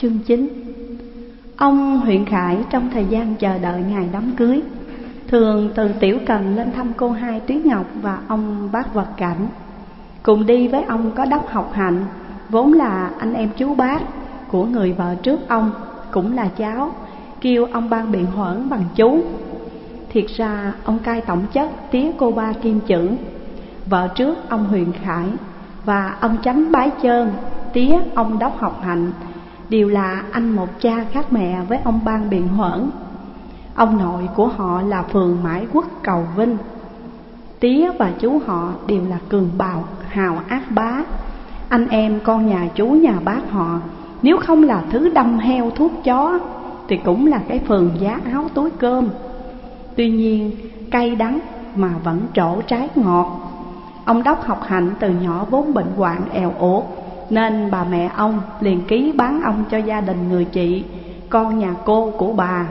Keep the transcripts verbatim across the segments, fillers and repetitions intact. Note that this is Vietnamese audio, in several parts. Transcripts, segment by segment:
Chương chín. Ông huyện Khải trong thời gian chờ đợi ngày đám cưới thường từ Tiểu Cần lên thăm cô hai Tuyết Ngọc và ông bác Vật Cảnh. Cùng đi với ông có Đốc Học Hạnh, vốn là anh em chú bác của người vợ trước ông, cũng là cháu, kêu ông Ban Biện Huẩn bằng chú. Thiệt ra ông cai tổng chất tía cô ba Kim Chưởng, vợ trước ông huyện Khải, và ông Chánh Bái Chơn, tía ông Đốc Học Hạnh, đều là anh một cha khác mẹ với ông Ban Biện Huẩn. Ông nội của họ là phường Mãi Quốc Cầu Vinh. Tía và chú họ đều là cường bào hào ác bá. Anh em con nhà chú nhà bác họ, nếu không là thứ đâm heo thuốc chó thì cũng là cái phường giá áo túi cơm. Tuy nhiên cay đắng mà vẫn trổ trái ngọt. Ông Đốc Học Hạnh từ nhỏ vốn bệnh hoạn èo uột, nên bà mẹ ông liền ký bán ông cho gia đình người chị, con nhà cô của bà.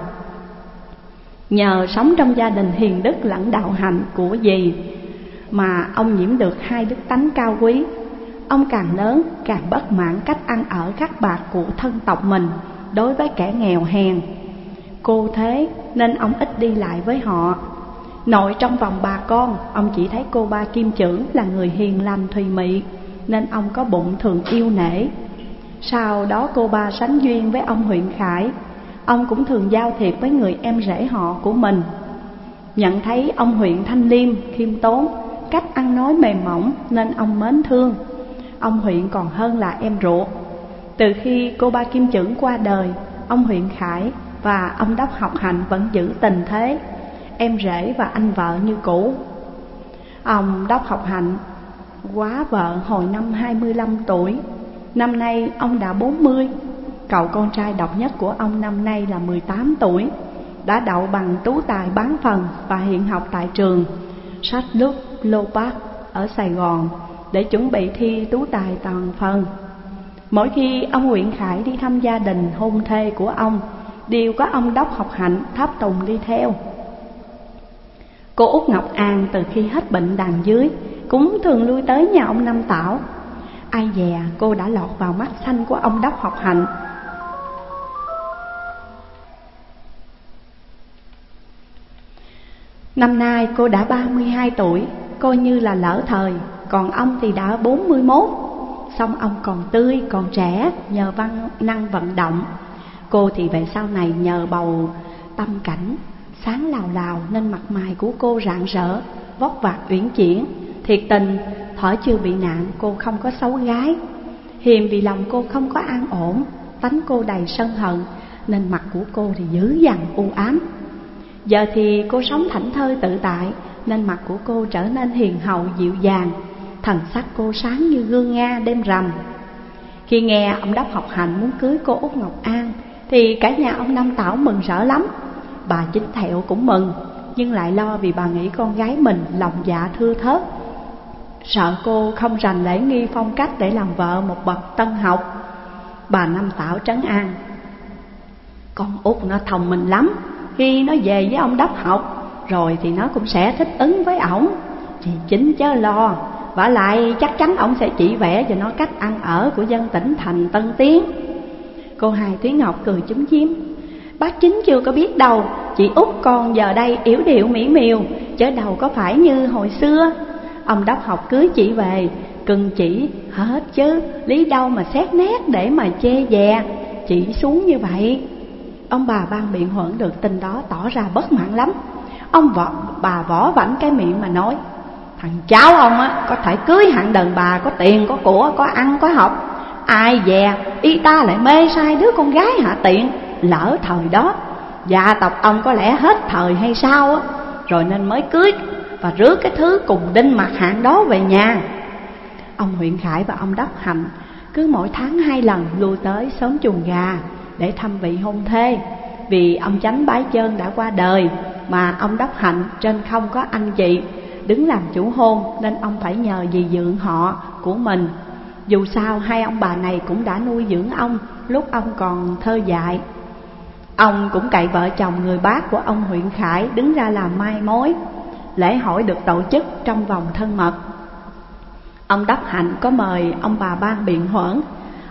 Nhờ sống trong gia đình hiền đức lẫn đạo hạnh của dì mà ông nhiễm được hai đức tánh cao quý. Ông càng lớn càng bất mãn cách ăn ở khắc bạc của thân tộc mình đối với kẻ nghèo hèn. Cô thế nên ông ít đi lại với họ. Nội trong vòng bà con, ông chỉ thấy cô ba Kim Chưởng là người hiền lành thùy mị, nên ông có bụng thường yêu nể. Sau đó cô ba sánh duyên với ông huyện Khải, ông cũng thường giao thiệp với người em rể họ của mình. Nhận thấy ông huyện thanh liêm, khiêm tốn, cách ăn nói mềm mỏng nên ông mến thương. Ông huyện còn hơn là em ruột. Từ khi cô ba Kim Chưởng qua đời, ông huyện Khải và ông Đốc Học Hạnh vẫn giữ tình thế em rể và anh vợ như cũ. Ông Đốc Học Hạnh quá vợ hồi năm hai mươi lăm tuổi, năm nay ông đã bốn mươi. Cậu con trai độc nhất của ông năm nay là mười tám tuổi, đã đậu bằng tú tài bán phần và hiện học tại trường Sách Lúc Lô Park ở Sài Gòn để chuẩn bị thi tú tài toàn phần. Mỗi khi ông huyện Khải đi thăm gia đình hôn thê của ông, đều có ông Đốc Học Hạnh tháp tùng đi theo. Cô Út Ngọc An từ khi hết bệnh đàn dưới cũng thường lui tới nhà ông Năm Tảo. Ai dè cô đã lọt vào mắt xanh của ông Đốc Học Hạnh. Năm nay cô đã ba mươi hai tuổi, coi như là lỡ thời, còn ông thì đã bốn mươi mốt. Song ông còn tươi, còn trẻ, nhờ văn năng vận động. Cô thì về sau này nhờ bầu tâm cảnh sáng lào lào nên mặt mày của cô rạng rỡ, vóc vạc uyển chuyển. Thiệt tình, thở chưa bị nạn cô không có xấu gái. Hiềm vì lòng cô không có an ổn, tánh cô đầy sân hận, nên mặt của cô thì dữ dằn u ám. Giờ thì cô sống thảnh thơi tự tại, nên mặt của cô trở nên hiền hậu dịu dàng, thần sắc cô sáng như gương Nga đêm rằm. Khi nghe ông Đốc Học Hạnh muốn cưới cô Út Ngọc An thì cả nhà ông Năm Tảo mừng rỡ lắm. Bà Chính Thẹo cũng mừng, nhưng lại lo vì bà nghĩ con gái mình lòng dạ thưa thớt, sợ cô không rành lễ nghi phong cách để làm vợ một bậc tân học. Bà Năm Tảo trấn an: con Út nó thông minh lắm, khi nó về với ông Đốc học rồi thì nó cũng sẽ thích ứng với ổng. Chị Chính chớ lo, vả lại chắc chắn ổng sẽ chỉ vẽ cho nó cách ăn ở của dân tỉnh thành Tân Tiến. Cô Hai Tuyết Ngọc cười chúm chím: bác Chính chưa có biết đâu, chị Út con giờ đây yểu điệu mỹ miều, chớ đâu có phải như hồi xưa. Ông Đốc học cưới chị về, cưng chỉ hết chứ, lý đâu mà xét nét để mà chê dè chị xuống như vậy. Ông bà Ban Biện Huẩn được tin đó tỏ ra bất mãn lắm. Ông vợ bà võ vảnh cái miệng mà nói: thằng cháu ông á có thể cưới hạng đàn bà có tiền có của, có ăn có học, ai dè y ta lại mê sai đứa con gái hạ tiện. Lỡ thời đó gia tộc ông có lẽ hết thời hay sao á, rồi nên mới cưới và rước cái thứ cùng đinh mặt hạng đó về nhà. Ông huyện Khải và ông Đốc Hạnh cứ mỗi tháng hai lần lui tới xóm Chuồng Gà để thăm vị hôn thê. Vì ông Chánh Bái Chơn đã qua đời mà ông Đốc Hạnh trên không có anh chị đứng làm chủ hôn, nên ông phải nhờ dì dượng họ của mình. Dù sao hai ông bà này cũng đã nuôi dưỡng ông lúc ông còn thơ dại. Ông cũng cậy vợ chồng người bác của ông huyện Khải đứng ra làm mai mối. Lễ hỏi được tổ chức trong vòng thân mật. Ông Đốc Hạnh có mời ông bà Ban Biện Huẩn,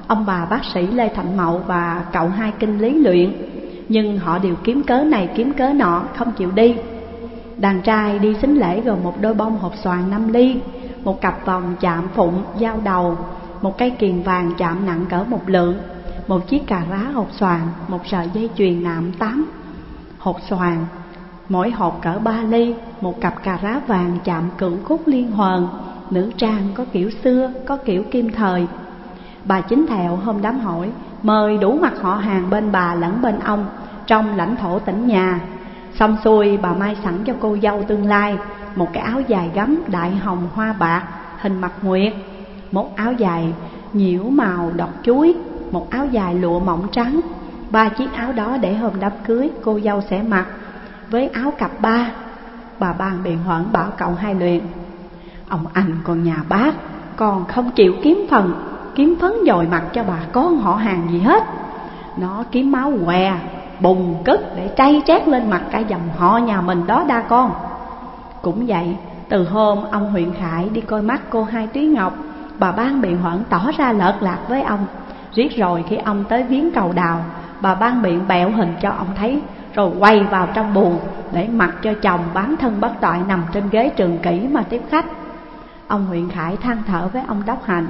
ông bà bác sĩ Lê Thành Mậu và cậu hai kinh lý luyện, nhưng họ đều kiếm cớ này kiếm cớ nọ không chịu đi. Đàn trai đi sính lễ gồm một đôi bông hột xoàn năm ly, một cặp vòng chạm phụng giao đầu, một cây kiềng vàng chạm nặng cỡ một lượng, một chiếc cà rá hột xoàn, một sợi dây chuyền nạm tám hột xoàn, mỗi hột cỡ ba ly, một cặp cà rá vàng chạm cửu khúc liên hoàn. Nữ trang có kiểu xưa, có kiểu kim thời. Bà Chính Thẹo hôm đám hỏi mời đủ mặt họ hàng bên bà lẫn bên ông trong lãnh thổ tỉnh nhà. Xong xuôi bà may sẵn cho cô dâu tương lai một cái áo dài gấm đại hồng hoa bạc hình mặt nguyệt, một áo dài nhiễu màu đọt chuối, một áo dài lụa mỏng trắng. Ba chiếc áo đó để hôm đám cưới cô dâu sẽ mặc với áo cặp ba. Bà ban biện hoãn bảo cậu hai luyện: ông anh còn nhà bác, còn không chịu kiếm phần kiếm phấn dồi mặt cho bà con họ hàng gì hết. Nó kiếm máu què bùng cất để chay trét lên mặt cả dòng họ nhà mình đó đa con. Cũng vậy, từ hôm ông huyện Khải đi coi mắt cô hai Túy Ngọc, bà ban biện hoãn tỏ ra lợt lạc với ông. Riết rồi khi ông tới viếng cầu đào, bà ban biện bẹo hình cho ông thấy, rồi quay vào trong buồng để mặc cho chồng bán thân bất toại nằm trên ghế trường kỷ mà tiếp khách. Ông huyện Khải than thở với ông Đốc Hành: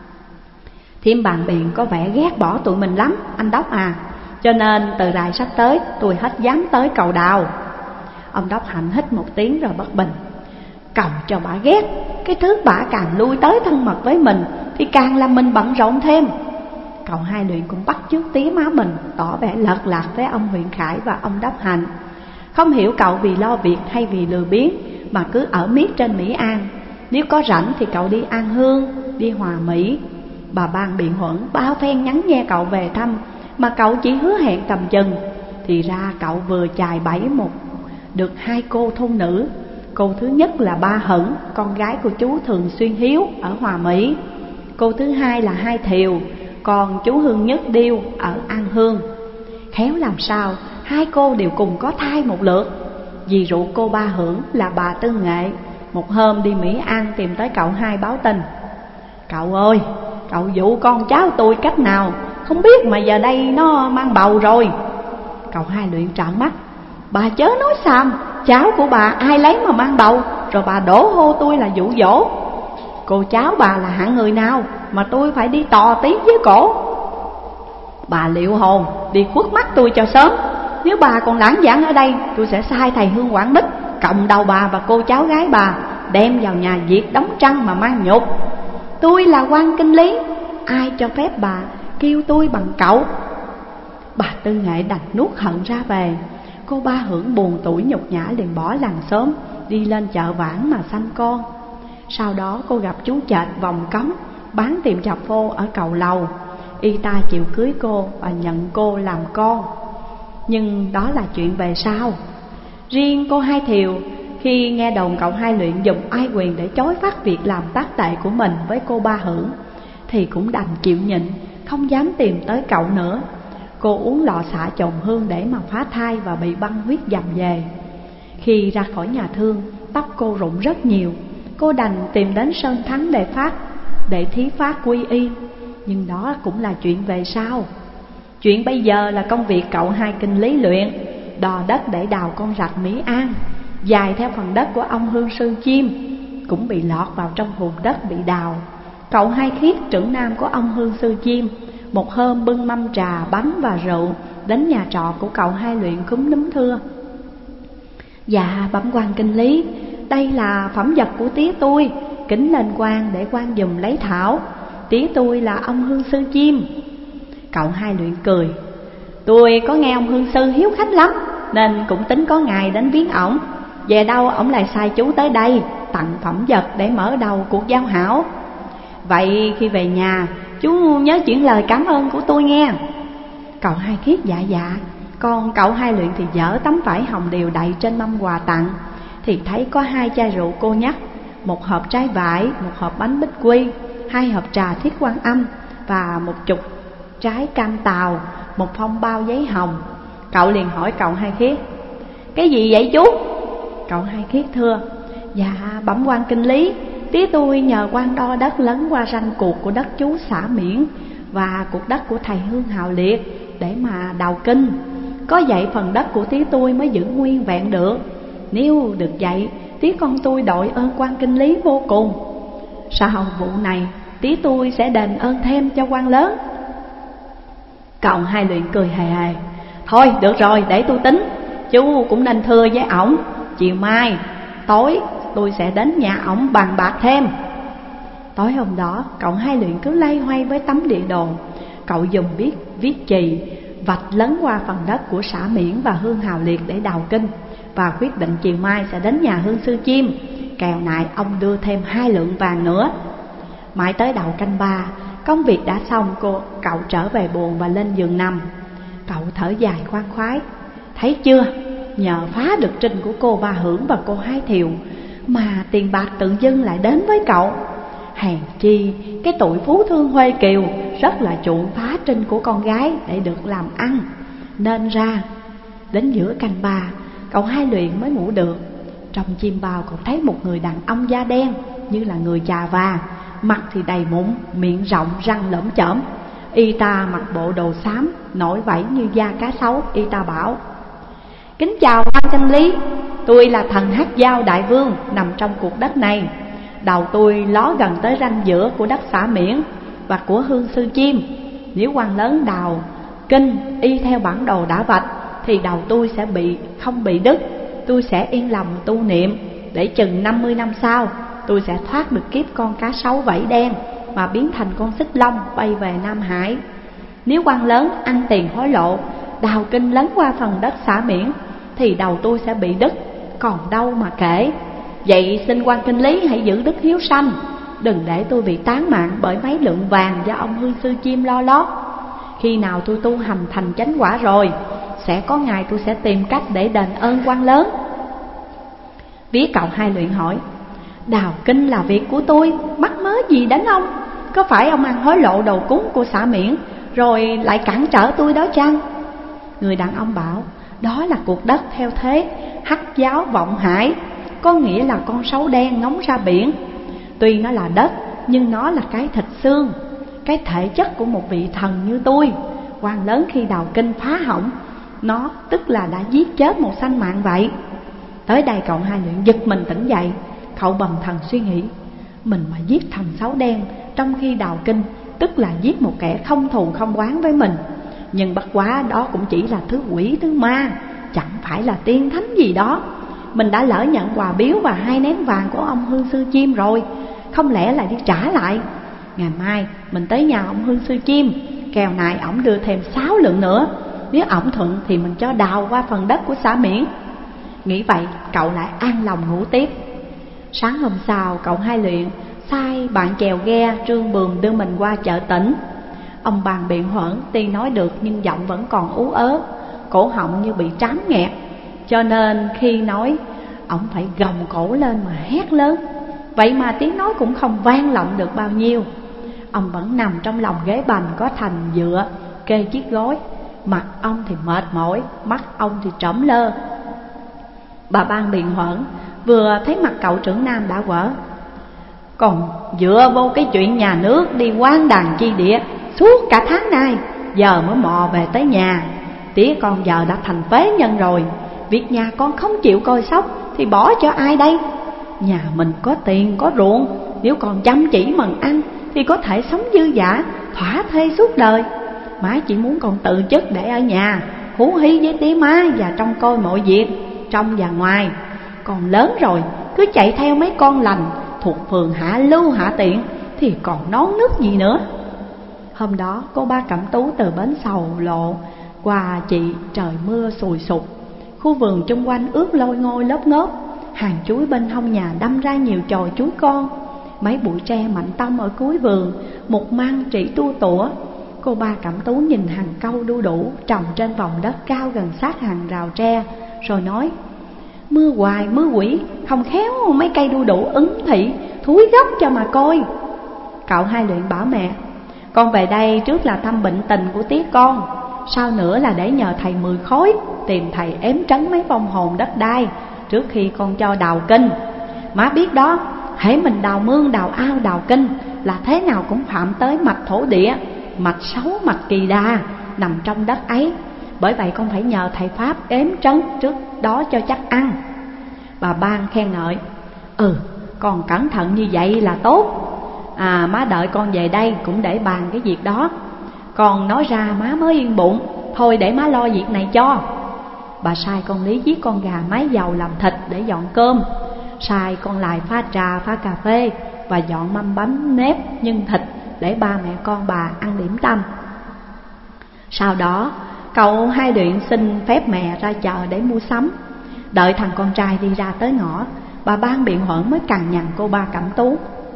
Thiêm bàn biện có vẻ ghét bỏ tụi mình lắm anh Đốc à, cho nên từ rày sắp tới tôi hết dám tới cầu đào. Ông Đốc Hạnh hít một tiếng rồi bất bình: cầu cho bà ghét, cái thứ bà càng lui tới thân mật với mình thì càng làm mình bận rộn thêm. Cậu hai luyện cũng bắt chước tía má mình, tỏ vẻ lợt lạc với ông huyện Khải và ông Đốc Hạnh. Không hiểu cậu vì lo việc hay vì lười biếng mà cứ ở miết trên Mỹ An. Nếu có rảnh thì cậu đi An Hương, đi Hòa Mỹ. Bà ban biện huẩn bao phen nhắn nghe cậu về thăm, mà cậu chỉ hứa hẹn cầm chừng. Thì ra cậu vừa chài bẫy một được hai cô thôn nữ. Cô thứ nhất là ba Hẩn, con gái của chú Thường Xuyên Hiếu ở Hòa Mỹ. Cô thứ hai là Hai Thiều, còn chú Hương Nhất Điêu ở An Hương. Khéo làm sao hai cô đều cùng có thai một lượt. Dì ruột cô ba Hưởng là bà Tư Nghệ một hôm đi Mỹ An tìm tới cậu hai báo tin: cậu ơi, cậu dụ con cháu tôi cách nào không biết mà giờ đây nó mang bầu rồi. Cậu hai luyện trợn mắt: bà chớ nói xàm, cháu của bà ai lấy mà mang bầu, rồi bà đổ hô tôi là dụ dỗ. Cô cháu bà là hạng người nào mà tôi phải đi tò tí với cổ. Bà liệu hồn đi khuất mắt tôi cho sớm. Nếu bà còn lãng vãng ở đây, tôi sẽ sai thầy Hương Quảng Bích cộng đầu bà và cô cháu gái bà đem vào nhà Việt đóng trăng mà mang nhục. Tôi là quan kinh lý, ai cho phép bà kêu tôi bằng cậu. Bà Tư Nghệ đành nuốt hận ra về. Cô ba Hưởng buồn tủi nhục nhã liền bỏ làng xóm đi lên chợ Vãng mà sanh con. Sau đó cô gặp chú Chệch Vòng Cống bán tiệm chọc phô ở cầu Lầu. Y ta chịu cưới cô và nhận cô làm con. Nhưng đó là chuyện về sau. Riêng cô Hai Thiều, khi nghe đồn cậu hai luyện dùng ai quyền để chối phát việc làm tác tệ của mình với cô ba Hưởng, thì cũng đành chịu nhịn, không dám tìm tới cậu nữa. Cô uống lọ xạ trồn hương để mà phá thai và bị băng huyết dầm về. Khi ra khỏi nhà thương, tóc cô rụng rất nhiều. Cô đành tìm đến Sơn Thắng để phát để thí phát quy y. Nhưng đó cũng là chuyện về sau. Chuyện bây giờ là công việc cậu hai kinh lý luyện đò đất để đào con rạch Mỹ An dài theo phần đất của ông Hương Sư Chim, cũng bị lọt vào trong vùng đất bị đào. Cậu hai Khiết, trưởng nam của ông Hương Sư Chim, một hôm bưng mâm trà, bánh và rượu đến nhà trọ của cậu hai luyện cúm núm thưa: dạ bẩm quan kinh lý, đây là phẩm vật của tía tôi, kính lên quan để quan dùm lấy thảo. Tía tôi là ông Hương Sư Chim. Cậu hai luyện cười: tôi có nghe ông Hương Sư hiếu khách lắm, nên cũng tính có ngày đến viếng ổng. Về đâu ổng lại sai chú tới đây tặng phẩm vật để mở đầu cuộc giao hảo. Vậy khi về nhà chú nhớ chuyển lời cảm ơn của tôi nghe. Cậu hai Khiết dạ dạ. Còn cậu hai luyện thì dở tấm vải hồng đều đậy trên mâm quà tặng, thì thấy có hai chai rượu cô nhắc, một hộp trái vải, một hộp bánh bích quy, hai hộp trà Thiết Quan Âm và một chục trái cam tàu, một phong bao giấy hồng. Cậu liền hỏi cậu hai Khiết: cái gì vậy chú? Cậu hai Khiết thưa: dạ bẩm quan kinh lý, tía tôi nhờ quan đo đất lấn qua ranh cuộc của đất chú xã Miễn, và cuộc đất của thầy Hương Hào Liệt để mà đào kinh. Có vậy phần đất của tía tôi mới giữ nguyên vẹn được. Nếu được vậy, tía con tôi đội ơn quan kinh lý vô cùng. Sau vụ này, tía tôi sẽ đền ơn thêm cho quan lớn. Cậu Hai Luyện cười hề hề. Thôi được rồi, để tôi tính. Chú cũng nên thưa với ổng, chiều mai tối tôi sẽ đến nhà ổng bàn bạc thêm. Tối hôm đó, cậu Hai Luyện cứ loay hoay với tấm địa đồ. Cậu dùng viết viết chì vạch lấn qua phần đất của xã Miễn và Hương Hào Liệt để đào kinh, và quyết định chiều mai sẽ đến nhà Hương Sư Chim. Kèo này ông đưa thêm hai lượng vàng nữa. Mãi tới đầu canh ba, công việc đã xong, cô cậu trở về buồng và lên giường nằm. Cậu thở dài khoan khoái. Thấy chưa, nhờ phá được trình của cô Ba Hưởng và cô Hai Thiều mà tiền bạc tự dưng lại đến với cậu. Hèn chi cái tụi phú thương Huê Kiều rất là chuộng phá trinh của con gái để được làm ăn. Nên ra đến giữa canh ba, cậu Hai Luyện mới ngủ được. Trong chim bao cậu thấy một người đàn ông da đen như là người chà và, mặt thì đầy mụn, miệng rộng, răng lởm chởm. Y ta mặc bộ đồ xám nổi vảy như da cá sấu. Y ta bảo: kính chào quan kinh lý, tôi là thần Hát Dao đại vương nằm trong cuộc đất này. Đầu tôi ló gần tới ranh giữa của đất xã Miễn và của Hương Sư Chim. Nếu quan lớn đào kinh y theo bản đồ đã vạch thì đầu tôi sẽ bị không bị đứt. Tôi sẽ yên lòng tu niệm, để chừng năm mươi năm sau tôi sẽ thoát được kiếp con cá sấu vảy đen mà biến thành con xích long bay về Nam Hải. Nếu quan lớn ăn tiền hối lộ, đào kinh lấn qua phần đất xã Miễn thì đầu tôi sẽ bị đứt, còn đâu mà kể. Vậy xin quan kinh lý hãy giữ đức hiếu sanh, đừng để tôi bị tán mạng bởi mấy lượng vàng do ông Hương Sư Chim lo lót. Khi nào tôi tu hành thành chánh quả rồi, sẽ có ngày tôi sẽ tìm cách để đền ơn quan lớn. Vía cậu Hai Luyện hỏi: đào kinh là việc của tôi, mắc mớ gì đến ông? Có phải ông ăn hối lộ đầu cúng của xã Miễn rồi lại cản trở tôi đó chăng? Người đàn ông bảo: đó là cuộc đất theo thế Hắc Giáo Vọng Hải, có nghĩa là con sấu đen ngóng ra biển. Tuy nó là đất, nhưng nó là cái thịt xương, cái thể chất của một vị thần như tôi. Quan lớn khi đào kinh phá hỏng nó, tức là đã giết chết một sanh mạng vậy. Tới đây cậu Hai Luyện giật mình tỉnh dậy. Cậu bần thần suy nghĩ: mình mà giết thành sấu đen trong khi đào kinh, tức là giết một kẻ không thù không oán với mình. Nhưng bất quá đó cũng chỉ là thứ quỷ thứ ma, chẳng phải là tiên thánh gì đó. Mình đã lỡ nhận quà biếu và hai nén vàng của ông Hương Sư Chim rồi, không lẽ lại đi trả lại? Ngày mai mình tới nhà ông Hương Sư Chim, kèo này ổng đưa thêm sáu lượng nữa. Nếu ổng thuận thì mình cho đào qua phần đất của xã Miễn. Nghĩ vậy cậu lại an lòng ngủ tiếp. Sáng hôm sau, cậu Hai Luyện sai bạn chèo ghe Trương Bườm đưa mình qua chợ tỉnh. Ông bàn biện hoãn, tuy nói được nhưng giọng vẫn còn ú ớ, cổ họng như bị trám nghẹt. Cho nên khi nói, ổng phải gồng cổ lên mà hét lớn. Vậy mà tiếng nói cũng không vang lộng được bao nhiêu. Ông vẫn nằm trong lòng ghế bành có thành dựa, kê chiếc gối. Mặt ông thì mệt mỏi, mắt ông thì trõm lơ. Bà ban biện hoãn vừa thấy mặt cậu trưởng nam đã quở: còn dựa vô cái chuyện nhà nước đi quan đàn chi địa suốt cả tháng nay, giờ mới mò về tới nhà. Tía con giờ đã thành phế nhân rồi, việc nhà con không chịu coi sóc thì bỏ cho ai đây? Nhà mình có tiền có ruộng, nếu còn chăm chỉ mần ăn thì có thể sống dư dả, thỏa thê suốt đời. Má chỉ muốn con tự chức để ở nhà, hú hí với tía má và trông coi mọi việc trong và ngoài. Còn lớn rồi cứ chạy theo mấy con lành thuộc phường Hạ Lưu Hạ Tiện thì còn nón nước gì nữa. Hôm đó cô Ba Cẩm Tú từ bến Sầu Lộ qua chị, trời mưa sùi sụp. Khu vườn chung quanh ướt lôi ngôi lớp ngớp. Hàng chuối bên hông nhà đâm ra nhiều chồi chuối con. Mấy bụi tre mạnh tông ở cuối vườn, một măng chỉ tua tủa. Cô Ba Cẩm Tú nhìn hàng câu đu đủ trồng trên vòng đất cao gần sát hàng rào tre, rồi nói: mưa hoài mưa quỷ, không khéo mấy cây đu đủ ứng thị thúi gốc cho mà coi. Cậu Hai Luyện bảo mẹ: con về đây trước là thăm bệnh tình của tía con, sau nữa là để nhờ thầy Mười Khối tìm thầy ếm trấn mấy vong hồn đất đai trước khi con cho đào kinh. Má biết đó, hễ mình đào mương đào ao đào kinh là thế nào cũng phạm tới mạch thổ địa, mạch xấu mạch kỳ đà nằm trong đất ấy. Bởi vậy con phải nhờ thầy Pháp ếm trấn trước đó cho chắc ăn. Bà Ban khen ngợi: Ừ, con cẩn thận như vậy là tốt. À, má đợi con về đây cũng để bàn cái việc đó. Con nói ra má mới yên bụng. Thôi để má lo việc này cho. Bà sai con Lý giết con gà mái dầu làm thịt để dọn cơm, sai con Lại pha trà pha cà phê và dọn mâm bánh nếp nhân thịt để ba mẹ con bà ăn điểm tâm. Sau đó cậu Hai Điện xin phép mẹ ra chợ để mua sắm. Đợi thằng con trai đi ra tới ngõ, bà Ban biện hoãn mới cằn nhằn cô ba Cẩm Tú: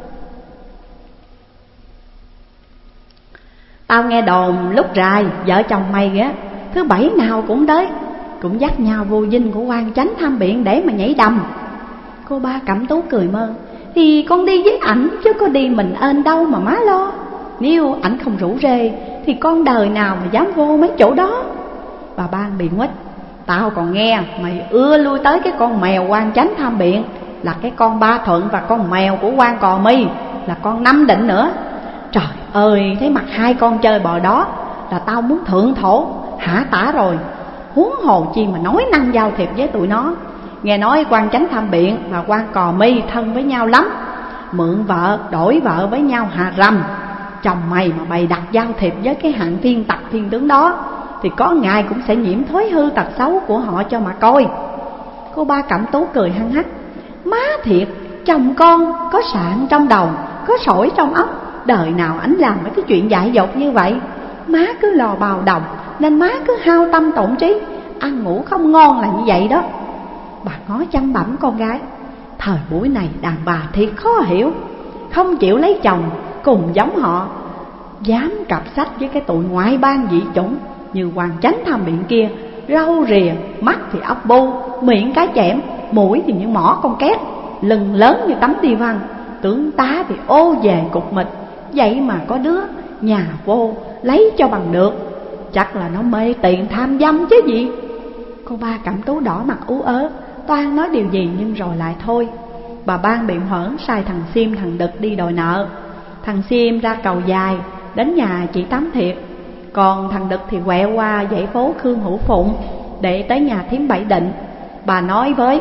Tao nghe đồn lúc rày vợ chồng mày á, thứ bảy nào cũng tới, cũng dắt nhau vô dinh của quan chánh Tham Biện để mà nhảy đầm. Cô ba Cẩm Tú cười mơ: Thì con đi với ảnh chứ có đi mình ên đâu mà má lo. Nếu ảnh không rủ rê thì con đời nào mà dám vô mấy chỗ đó. Bà Ban bị nguếch: Tao còn nghe mày ưa lui tới cái con mèo quan chánh Tham Biện, là cái con Ba Thuận, và con mèo của quan Cò Mi là con Năm Định nữa. Trời ơi, thấy mặt hai con chơi bò đó là tao muốn thượng thổ hả tả rồi. Huống hồ chi mà nói năng giao thiệp với tụi nó. Nghe nói quan chánh Tham Biện và quan Cò Mi thân với nhau lắm, mượn vợ đổi vợ với nhau hà rầm. Chồng mày mà bày đặt giao thiệp với cái hạng thiên tặc thiên tướng đó thì có ngày cũng sẽ nhiễm thói hư tật xấu của họ cho mà coi. Cô ba Cẩm Tú cười hăng hắc: Má thiệt, chồng con có sạn trong đầu, có sỏi trong óc, đời nào ảnh làm mấy cái chuyện dại dột như vậy. Má cứ lò bào đồng nên má cứ hao tâm tổn trí, ăn ngủ không ngon là như vậy đó. Bà ngó chăm bẩm con gái: Thời buổi này đàn bà thiệt khó hiểu, không chịu lấy chồng cùng giống họ, dám cặp sách với cái tụi ngoại bang dị chủng như quan chánh Tham Biện kia. Râu rìa, mắt thì ốc bu, miệng cá chẽm, mũi thì như mỏ con két, lưng lớn như tấm đi văn, tướng tá thì ô về cục mịch. Vậy mà có đứa nhà vô lấy cho bằng được, chắc là nó mê tiền tham dâm chứ gì. Cô ba Cẩm Tú đỏ mặt ú ớ, toan nói điều gì nhưng rồi lại thôi. Bà Ban biện hoãn sai thằng Xiêm thằng Đực đi đòi nợ. Thằng Xiêm ra cầu dài đến nhà chị Tám Thiệt, còn thằng Đực thì quẹo qua dãy phố Khương Hữu Phụng để tới nhà thím Bảy Định. Bà nói với: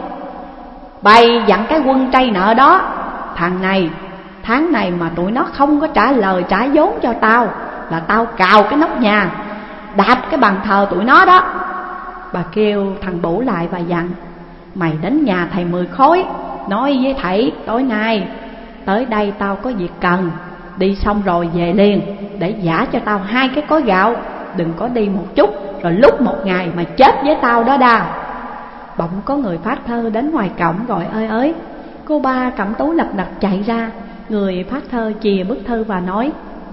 Bày dặn cái quân trây nợ đó, thằng này tháng này mà tụi nó không có trả lời trả vốn cho tao là tao cào cái nóc nhà, đạp cái bàn thờ tụi nó đó. Bà kêu thằng Bủ lại và dặn: Mày đến nhà thầy Mười Khối, nói với thầy tối nay tới đây tao có việc cần, đi xong rồi về liền để giả cho tao hai cái cối gạo. Đừng có đi một chút rồi lúc một ngày mà chết với tao đó đa. Bỗng có người phát thơ đến ngoài cổng gọi ơi ới. Cô ba Cẩm Tú lập đật chạy ra. Người phát thơ chìa bức thư và nói: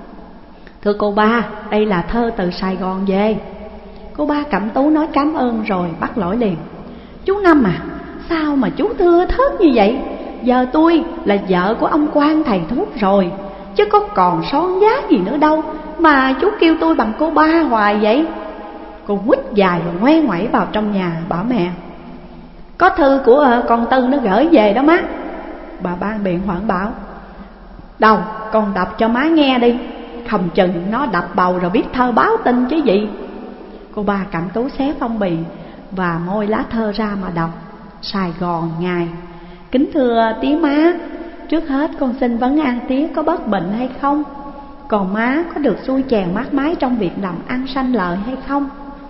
Thưa cô ba, đây là thơ từ Sài Gòn về. Cô ba Cẩm Tú nói cảm ơn rồi bắt lỗi liền: Chú Năm à, sao mà chú thưa thớt như vậy? Giờ tôi là vợ của ông quan thầy thuốc rồi, chứ có còn son giá gì nữa đâu mà chú kêu tôi bằng cô ba hoài vậy. Cô quýt dài rồi ngoe ngoẩy vào trong nhà bảo mẹ: Có thư của con Tư nó gửi về đó má. Bà Ban biện hoãn bảo: Đâu, con đọc cho má nghe đi, không chừng nó đập bầu rồi biết thơ báo tin chứ gì. Cô ba Cẩm Tú xé phong bì và môi lá thơ ra mà đọc: Sài Gòn ngày. Kính thưa tía má, trước hết con xin vấn an tía có bất bệnh hay không? Còn má có được xuôi chèn mát mái trong việc làm ăn sanh lợi hay không?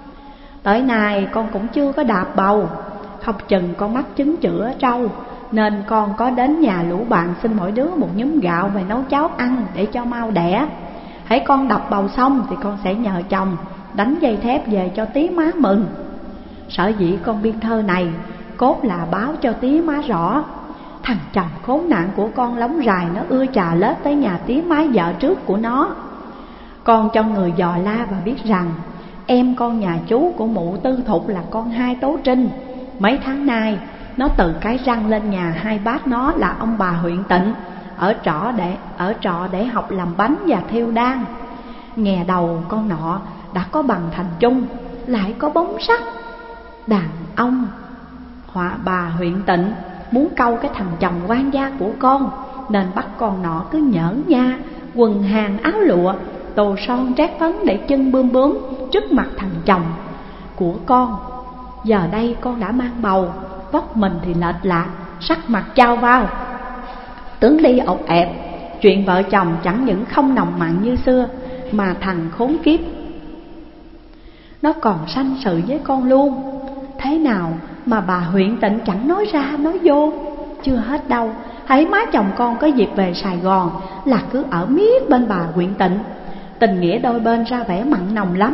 Tới nay con cũng chưa có đạp bầu, không chừng con mắc chứng chữa trâu, nên con có đến nhà lũ bạn xin mỗi đứa một nhúm gạo về nấu cháo ăn để cho mau đẻ. Hãy con đập bầu xong thì con sẽ nhờ chồng đánh dây thép về cho tía má mừng. Sở dĩ con biên thơ này cốt là báo cho tía má rõ, thằng chồng khốn nạn của con lóng dài nó ưa chà lết tới nhà tía má vợ trước của nó. Con cho người dò la và biết rằng em con nhà chú của mụ Tư Thục là con Hai Tố Trinh. Mấy tháng nay nó từ cái răng lên nhà hai bác nó là ông bà huyện Tịnh ở trọ để ở trọ để học làm bánh và thêu đan. Nghe đầu con nọ đã có bằng thành chung, lại có bóng sắc. Đàn ông họa bà huyện Tịnh muốn câu cái thằng chồng quan gia của con, nên bắt con nọ cứ nhởn nha, quần hàng áo lụa, tô son trát phấn để chân bươm bướm trước mặt thằng chồng của con. Giờ đây con đã mang bầu, vóc mình thì lệch lạc, sắc mặt chao vào, tướng đi ộp ẹp. Chuyện vợ chồng chẳng những không nồng mặn như xưa, mà thằng khốn kiếp nó còn sanh sự với con luôn. Thế nào mà bà huyện Tịnh chẳng nói ra nói vô. Chưa hết đâu, hãy má chồng con có dịp về Sài Gòn là cứ ở miết bên bà huyện Tịnh. Tình nghĩa đôi bên ra vẻ mặn nồng lắm.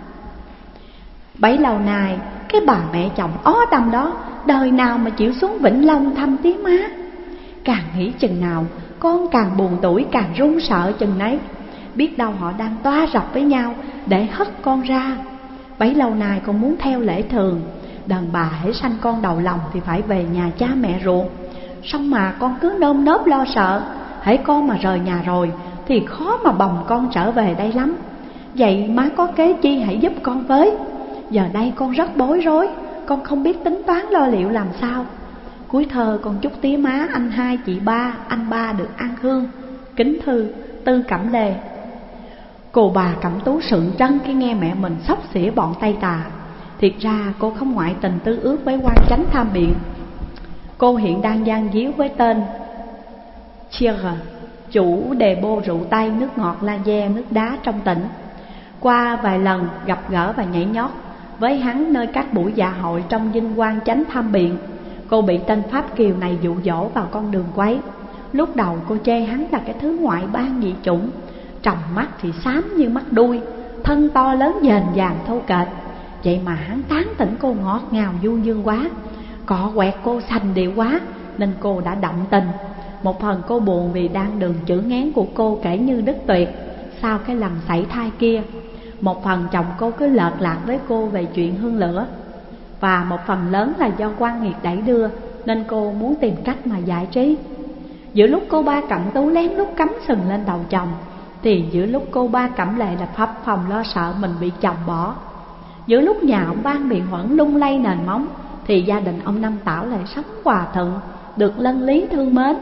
Bấy lâu nay cái bà mẹ chồng ó đâm đó đời nào mà chịu xuống Vĩnh Long thăm tí má. Càng nghĩ chừng nào con càng buồn tủi, càng run sợ chừng nấy. Biết đâu họ đang toa rập với nhau để hất con ra. Bấy lâu nay con muốn theo lễ thường, đàn bà hễ sanh con đầu lòng thì phải về nhà cha mẹ ruột. Xong mà con cứ nơm nớp lo sợ, hễ con mà rời nhà rồi thì khó mà bồng con trở về đây lắm. Vậy má có kế chi hãy giúp con với. Giờ đây con rất bối rối, con không biết tính toán lo liệu làm sao. Cuối thơ con chúc tía má, anh hai chị ba, anh ba được an hương. Kính thư Tư Cẩm Lê. Cô bà Cẩm Tú sượng trân khi nghe mẹ mình xóc xỉa bọn Tây Tà. Thiệt ra cô không ngoại tình tư ước với quan chánh tham biện. Cô hiện đang gian díu với tên Thierry, chủ đề bô rượu Tây, nước ngọt La Ve, nước đá trong tỉnh. Qua vài lần gặp gỡ và nhảy nhót với hắn nơi các buổi dạ hội trong dinh quan chánh tham biện, cô bị tên Pháp Kiều này dụ dỗ vào con đường quấy. Lúc đầu cô chê hắn là cái thứ ngoại bang dị chủng, tròng mắt thì xám như mắt đuôi, thân to lớn dền dàng thô kệch. Vậy mà hắn tán tỉnh cô ngọt ngào du dương quá, cọ quẹt cô sành điệu quá, nên cô đã động tình. Một phần cô buồn vì đang đường chữ ngán của cô kể như đứt tuyệt sau cái lần sảy thai kia. Một phần chồng cô cứ lợt lạc với cô về chuyện hương lửa. Và một phần lớn là do quan nghiệt đẩy đưa, nên cô muốn tìm cách mà giải trí. Giữa lúc cô ba Cẩm Tú lén lút cắm sừng lên đầu chồng, thì giữa lúc cô ba Cẩm Lệ là phập phòng lo sợ mình bị chồng bỏ. Giữa lúc nhà ông Ban bị hoảng lung lay nền móng, thì gia đình ông Năm Tảo lại sống hòa thuận, được lân lý thương mến.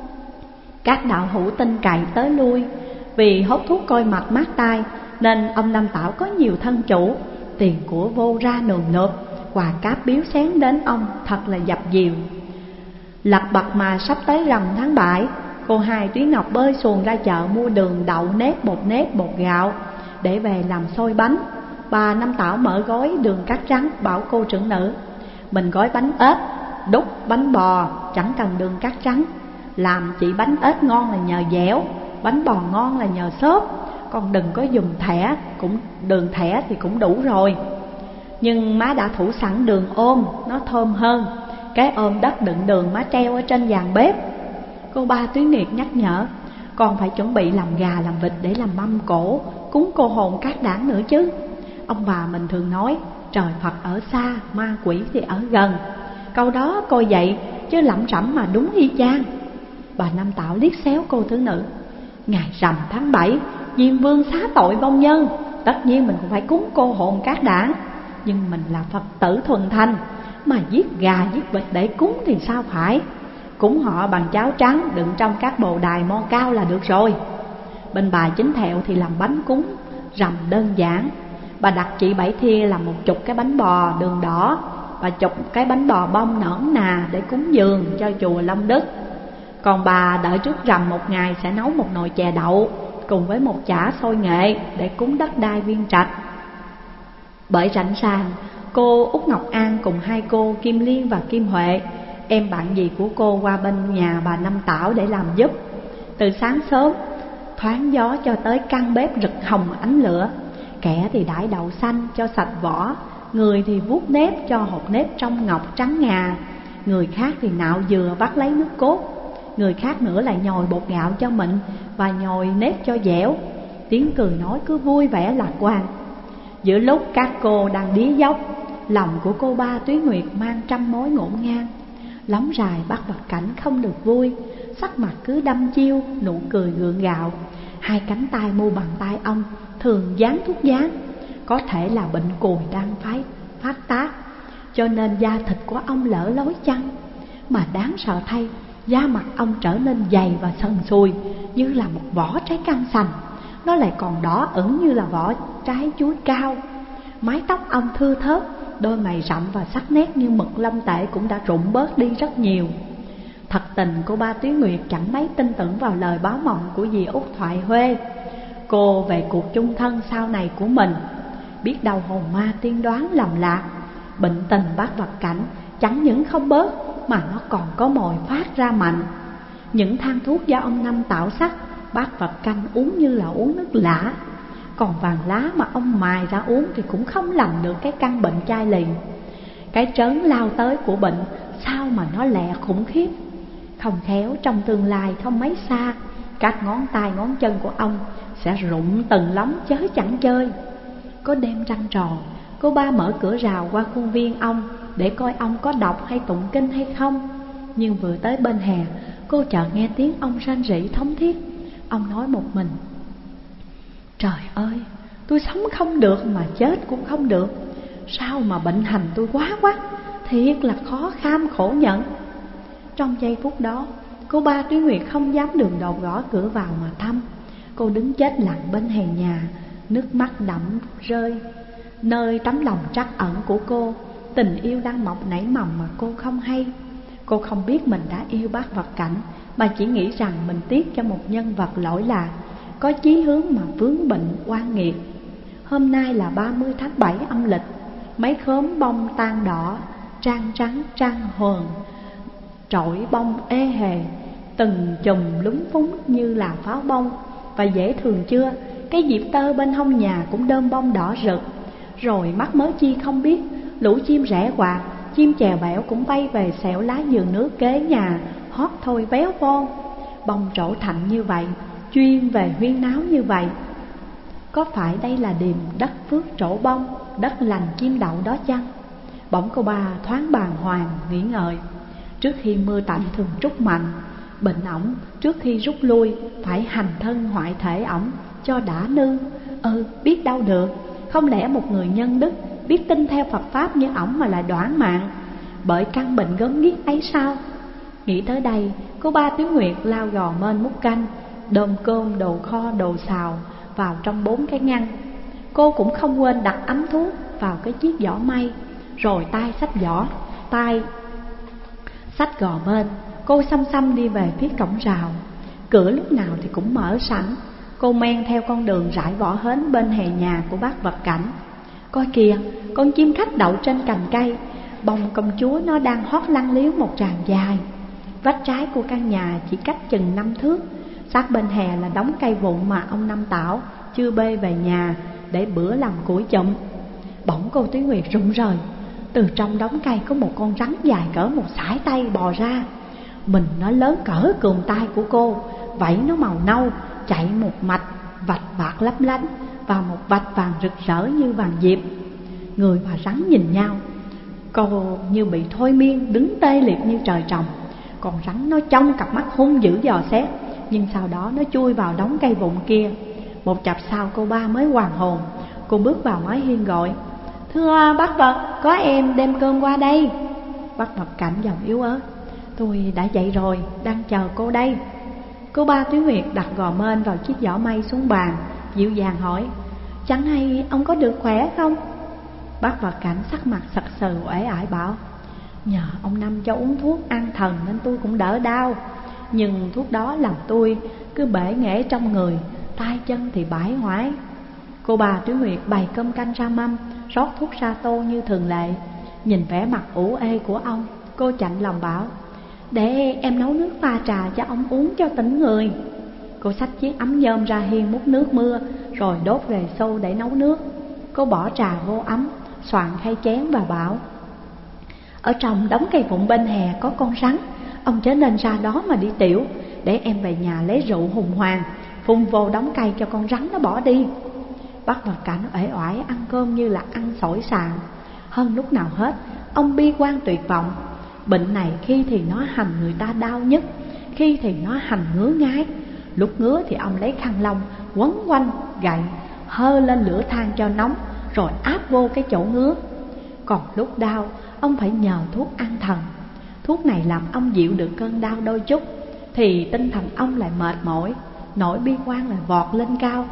Các đạo hữu tin cậy tới lui. Vì hốt thuốc coi mặt mát tai, nên ông Năm Tảo có nhiều thân chủ, tiền của vô ra nườm nượp, quà cáp biếu xén đến ông thật là dập dìu. Lật bật mà sắp tới rằm tháng bảy, cô hai Tuyết Ngọc bơi xuồng ra chợ mua đường, đậu, nếp, bột nếp, bột gạo để về làm xôi bánh. Bà Năm Tảo mở gói đường cát trắng, bảo cô trưởng nữ: mình gói bánh ếch, đúc bánh bò, chẳng cần đường cát trắng. Làm chị bánh ếch ngon là nhờ dẻo, bánh bò ngon là nhờ xốp. Con đừng có dùng thẻ, cũng đường thẻ thì cũng đủ rồi. Nhưng má đã thủ sẵn đường ôm, nó thơm hơn. Cái ôm đất đựng đường má treo ở trên giàn bếp. Cô ba Tuyến Nguyệt nhắc nhở: con phải chuẩn bị làm gà làm vịt để làm mâm cỗ cúng cô hồn các đảng nữa chứ. Ông bà mình thường nói trời Phật ở xa, ma quỷ thì ở gần. Câu đó coi vậy chứ lẩm rẩm mà đúng y chang. Bà Năm Tảo liếc xéo cô thứ nữ: ngày rằm tháng bảy, Diêm Vương xá tội vong nhân, tất nhiên mình cũng phải cúng cô hồn các đảng. Nhưng mình là Phật tử thuần thành, mà giết gà giết vịt để cúng thì sao phải. Cúng họ bằng cháo trắng đựng trong các bồ đài mo cao là được rồi. Bên bà Chính Thẹo thì làm bánh cúng rằm đơn giản. Bà đặt chị Bảy Thia làm một chục cái bánh bò đường đỏ và chục cái bánh bò bông nõn nà để cúng dường cho chùa Long Đức. Còn bà đợi trước rằm một ngày sẽ nấu một nồi chè đậu cùng với một chả xôi nghệ để cúng đất đai Viên Trạch. Bởi rảnh rang, cô Út Ngọc An cùng hai cô Kim Liên và Kim Huệ, em bạn dì của cô, qua bên nhà bà Năm Tảo để làm giúp. Từ sáng sớm thoáng gió cho tới căn bếp rực hồng ánh lửa. Kẻ thì đãi đậu xanh cho sạch vỏ, người thì vuốt nếp cho hột nếp trong ngọc trắng ngà, người khác thì nạo dừa vắt lấy nước cốt, người khác nữa lại nhồi bột gạo cho mịn và nhồi nếp cho dẻo. Tiếng cười nói cứ vui vẻ lạc quan. Giữa lúc các cô đang đía dốc, lòng của cô ba Tuyết Nguyệt mang trăm mối ngổn ngang. Lóng dài bắt vật cảnh không được vui, sắc mặt cứ đăm chiêu, nụ cười gượng gạo. Hai cánh tay mu bằng tay ông thường dán thuốc dán, có thể là bệnh cùi đang phái phát tác, cho nên da thịt của ông lở lối chăng. Mà đáng sợ thay, da mặt ông trở nên dày và sần sùi như là một vỏ trái cam sành. nó lại còn đỏ ửng như là vỏ trái chuối cao. Mái tóc ông thưa thớt, đôi mày rậm và sắc nét như mực lâm tệ cũng đã rụng bớt đi rất nhiều. Thật tình cô ba Tuyết Nguyệt chẳng mấy tin tưởng vào lời báo mộng của dì Út Thoại Huê. Cô về cuộc chung thân sau này của mình, biết đâu hồn ma tiên đoán lầm lạc. Bệnh tình bác Vật Cảnh chẳng những không bớt mà nó còn có mồi phát ra mạnh. Những thang thuốc do ông Năm tạo sắc, bác Vật Canh uống như là uống nước lã. Còn vàng lá mà ông mài ra uống thì cũng không làm được cái căn bệnh chai lì. Cái trớn lao tới của bệnh sao mà nó lẹ khủng khiếp. Không khéo trong tương lai không mấy xa, các ngón tay ngón chân của ông sẽ rụng từng lóng chớ chẳng chơi. Có đêm trăng tròn, cô ba mở cửa rào qua khuôn viên ông để coi ông có đọc hay tụng kinh hay không. Nhưng vừa tới bên hè, cô chợt nghe tiếng ông rên rỉ thống thiết. Ông nói một mình: "Trời ơi, tôi sống không được mà chết cũng không được. Sao mà bệnh hành tôi quá quá, thiệt là khó kham khổ nhận." Trong giây phút đó, cô ba Tuyết Nguyệt không dám đường đột gõ cửa vào mà thăm. Cô đứng chết lặng bên hè nhà, nước mắt đẫm rơi. Nơi tấm lòng trắc ẩn của cô, tình yêu đang mọc nảy mầm mà cô không hay. Cô không biết mình đã yêu bác Vật Cảnh, mà chỉ nghĩ rằng mình tiếc cho một nhân vật lỗi lạc, có chí hướng mà vướng bệnh oan nghiệt. Hôm nay là ba mươi tháng bảy âm lịch, mấy khóm bông tan đỏ, trang trắng trang hờn, trội bông ê hề, từng chùm lúng phúng như là pháo bông. Và dễ thường chưa, cái diệp tơ bên hông nhà cũng đơm bông đỏ rực. Rồi mắc mớ chi không biết, lũ chim rẽ quạt, chim chèo bẻo cũng bay về xẻo lá vườn nước kế nhà, hót thôi véo von. Bông trổ thạnh như vậy, chuyên về huyên náo như vậy. Có phải đây là điềm đất phước trổ bông, đất lành chim đậu đó chăng? Bỗng cô ba thoáng bàng hoàng nghĩ ngợi. Trước khi mưa tạnh thường trút mạnh, bệnh ổng trước khi rút lui phải hành thân hoại thể ổng cho đã nư. Ừ, biết đâu được, không lẽ một người nhân đức biết tin theo Phật Pháp như ổng mà lại đoản mạng bởi căn bệnh gớm ghiếc ấy sao? Nghĩ tới đây, cô ba Tuyết Nguyệt lao gò mên múc canh, đơm cơm, đồ kho, đồ xào vào trong bốn cái ngăn. Cô cũng không quên đặt ấm thuốc vào cái chiếc giỏ may, rồi tay xách giỏ, tay xách gò mên. Cô xăm xăm đi về phía cổng rào. Cửa lúc nào thì cũng mở sẵn. Cô men theo con đường rải vỏ hến bên hè nhà của bác Vật Cảnh. Coi kìa, con chim khách đậu trên cành cây. Bông công chúa nó đang hót lăn liếu một tràng dài. Vách trái của căn nhà chỉ cách chừng năm thước. Sát bên hè là đống cây vụn mà ông Năm Tảo chưa bê về nhà để bữa làm củi chụm. Bỗng cô Tuyết Nguyệt rụng rời. Từ trong đống cây có một con rắn dài cỡ một sải tay bò ra. Mình nó lớn cỡ cườm tay của cô, vảy nó màu nâu, chạy một mạch vạch bạc lấp lánh và một vạch vàng rực rỡ như vàng diệp. Người và rắn nhìn nhau, cô như bị thôi miên, đứng tê liệt như trời trồng. Còn rắn nó trong cặp mắt hung dữ dò xét, nhưng sau đó nó chui vào đống cây vụn kia. Một chập sau cô ba mới hoàn hồn. Cô bước vào mái hiên gọi: "Thưa bác Vật, có em đem cơm qua đây." Bác Vật Cảnh giọng yếu ớt: "Tôi đã dậy rồi, đang chờ cô đây." Cô ba Tuyết Nguyệt đặt gò mên vào chiếc giỏ may xuống bàn, dịu dàng hỏi: "Chẳng hay ông có được khỏe không?" Bác Vật Cảnh sắc mặt sặc sừ uể ải bảo: "Nhờ ông Năm cho uống thuốc an thần nên tôi cũng đỡ đau. Nhưng thuốc đó làm tôi cứ bể nghễ trong người, tay chân thì bãi hoãi." Cô bà Tuyết Nguyệt bày cơm canh ra mâm, rót thuốc ra tô như thường lệ. Nhìn vẻ mặt ủ ê của ông, cô chạnh lòng bảo: "Để em nấu nước pha trà cho ông uống cho tỉnh người." Cô xách chiếc ấm nhôm ra hiên múc nước mưa, rồi đốt rề xô để nấu nước. Cô bỏ trà vô ấm, soạn khay chén và bảo: "Ở trong đống cây vụn bên hè có con rắn, ông chớ nên ra đó mà đi tiểu. Để em về nhà lấy rượu hùng hoàng, phun vô đống cây cho con rắn nó bỏ đi." Bác Vật Cảnh uể oải ăn cơm như là ăn sỏi sàn. Hơn lúc nào hết, ông bi quan tuyệt vọng. Bệnh này khi thì nó hành người ta đau nhức, khi thì nó hành ngứa ngáy. Lúc ngứa thì ông lấy khăn lông quấn quanh gậy, hơ lên lửa than cho nóng, rồi áp vô cái chỗ ngứa. Còn lúc đau, ông phải nhờ thuốc an thần. Thuốc này làm ông dịu được cơn đau đôi chút, thì tinh thần ông lại mệt mỏi, nỗi bi quan lại vọt lên cao.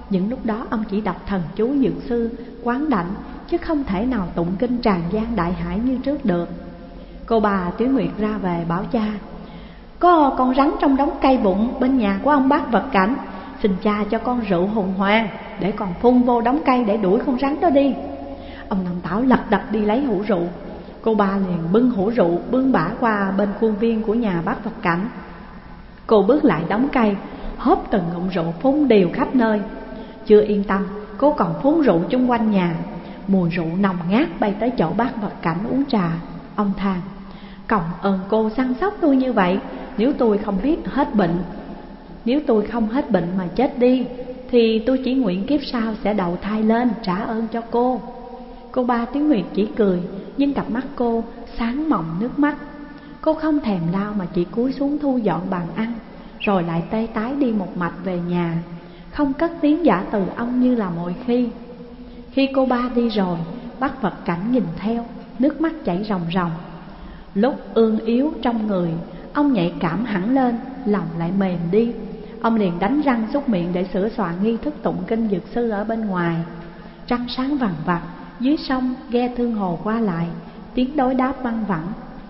Những lúc đó ông chỉ đọc thần chú dược sư, quán đảnh, chứ không thể nào tụng kinh tràn gian đại hải như trước được. Cô bà Tuyết Nguyệt ra về bảo cha: có con rắn trong đống cây bụng bên nhà của ông Bác Vật Cảnh, xin cha cho con rượu hùng hoàng để còn phun vô đống cây để đuổi con rắn đó đi. Ông Năm Tảo lật đật đi lấy hũ rượu. Cô ba liền bưng hũ rượu bươn bả qua bên khuôn viên của nhà Bác Vật Cảnh. Cô bước lại đống cây, hớp từng ngụm rượu phun đều khắp nơi. Chưa yên tâm, cô còn phun rượu chung quanh nhà. Mùi rượu nồng ngát bay tới chỗ Bác Vật Cảnh uống trà. Ông than: cộng ơn cô săn sóc tôi như vậy. Nếu tôi không biết hết bệnh Nếu tôi không hết bệnh mà chết đi, thì tôi chỉ nguyện kiếp sau sẽ đầu thai lên trả ơn cho cô. Cô ba Tuyết Nguyệt chỉ cười, nhưng cặp mắt cô sáng mọng nước mắt. Cô không thèm lau mà chỉ cúi xuống thu dọn bàn ăn, rồi lại tê tái đi một mạch về nhà, không cất tiếng giả từ ông như là mọi khi. Khi cô ba đi rồi, Bác Vật Cảnh nhìn theo, nước mắt chảy ròng ròng. Lúc ương yếu trong người, ông nhạy cảm hẳn lên, lòng lại mềm đi. Ông liền đánh răng súc miệng để sửa soạn nghi thức tụng kinh dược sư ở bên ngoài. Trăng sáng vằng vặc, dưới sông ghe thương hồ qua lại, tiếng đối đáp văng vẳng.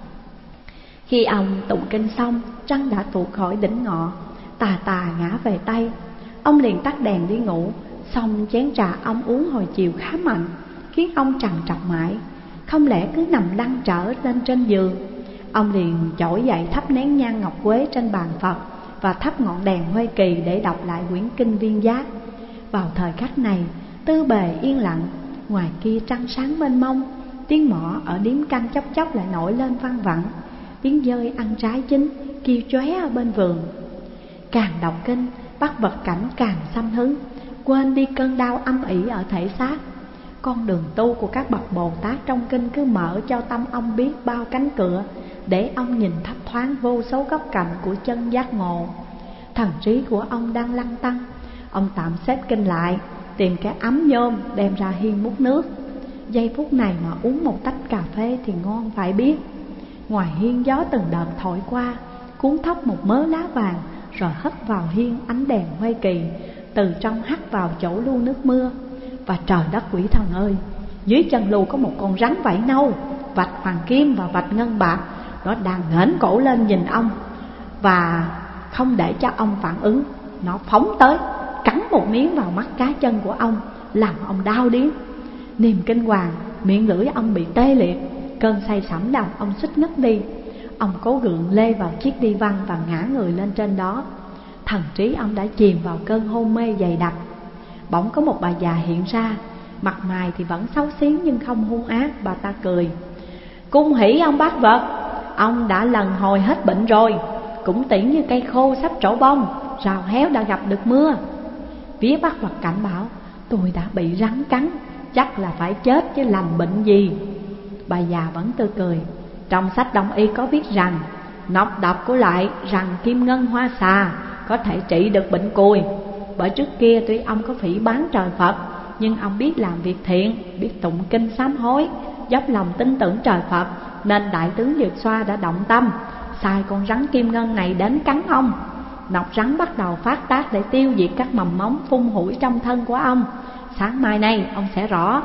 Khi ông tụng kinh xong, trăng đã tuột khỏi đỉnh ngọ, tà tà ngã về Tây. Ông liền tắt đèn đi ngủ. Xong chén trà ông uống hồi chiều khá mạnh, khiến ông trằn trọc mãi, không lẽ cứ nằm lăn trở lên trên giường. Ông liền trỗi dậy thắp nén nhang ngọc quế trên bàn Phật và thắp ngọn đèn Huê Kỳ để đọc lại quyển kinh Viên Giác. Vào thời khắc này, tư bề yên lặng, ngoài kia trăng sáng mênh mông. Tiếng mõ ở điếm canh chốc chốc lại nổi lên văng vẳng. Tiếng dơi ăn trái chín kêu chóe ở bên vườn. Càng đọc kinh, Bác Vật Cảnh càng xăm hứng, quên đi cơn đau âm ỉ ở thể xác. Con đường tu của các bậc Bồ Tát trong kinh cứ mở cho tâm ông biết bao cánh cửa, để ông nhìn thấp thoáng vô số góc cạnh của chân giác ngộ. Thần trí của ông đang lăn tăn. Ông tạm xếp kinh lại, tìm cái ấm nhôm đem ra hiên múc nước. Giây phút này mà uống một tách cà phê thì ngon phải biết. Ngoài hiên gió từng đợt thổi qua, cuốn thốc một mớ lá vàng, rồi hất vào hiên ánh đèn Huê Kỳ, từ trong hắt vào chỗ lu nước mưa. Và trời đất quỷ thần ơi, dưới chân lu có một con rắn vảy nâu, vạch hoàng kim và vạch ngân bạc. Nó đang nghển cổ lên nhìn ông, và không để cho ông phản ứng, nó phóng tới, cắn một miếng vào mắt cá chân của ông, làm ông đau điếng. Niềm kinh hoàng, miệng lưỡi ông bị tê liệt, cơn say sẩm làm ông suýt ngất đi. Ông cố gượng lê vào chiếc đi văn và ngã người lên trên đó. Thần trí ông đã chìm vào cơn hôn mê dày đặc. Bỗng có một bà già hiện ra, mặt mày thì vẫn xấu xí nhưng không hung ác. Bà ta cười: cung hỉ ông Bác Vật, ông đã lần hồi hết bệnh rồi, cũng tiễn như cây khô sắp trổ bông, rào héo đã gặp được mưa. Vía Bác Vật Cảnh bảo: tôi đã bị rắn cắn, chắc là phải chết chứ lành bệnh gì. Bà già vẫn tươi cười: trong sách Đông y có viết rằng nọc độc của loại rằng kim ngân hoa xà có thể trị được bệnh cùi. Bởi trước kia tuy ông có phỉ báng trời Phật, nhưng ông biết làm việc thiện, biết tụng kinh sám hối, dốc lòng tin tưởng trời Phật, nên đại tướng Dược Xoa đã động tâm sai con rắn kim ngân này đến cắn ông. Nọc rắn bắt đầu phát tác để tiêu diệt các mầm móng phun hủi trong thân của ông. Sáng mai nay ông sẽ rõ.